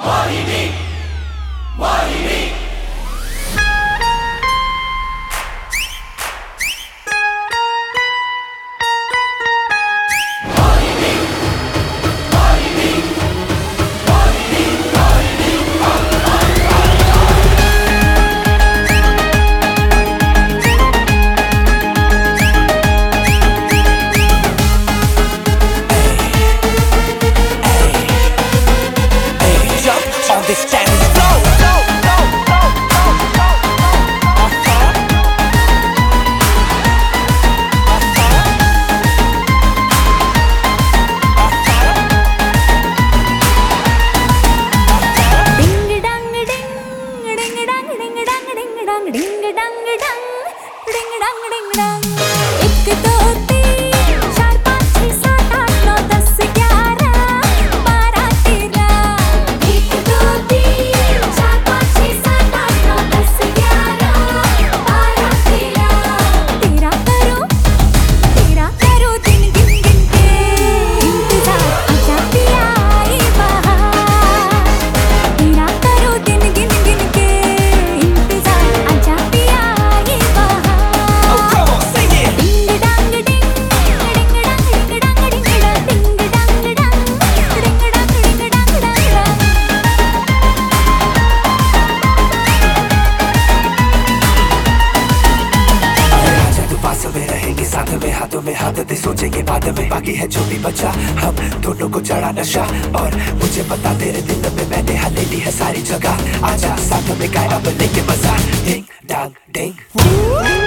साथ में हाथों में हाथ दे सोचेंगे बाद में बाकी है जो भी बचा हम दोनों को चढ़ा नशा और मुझे पता तेरे दिल में मैंने हले ली है सारी जगह आजा साथ में गाए अब लेके मजा डिंग डांग डिंग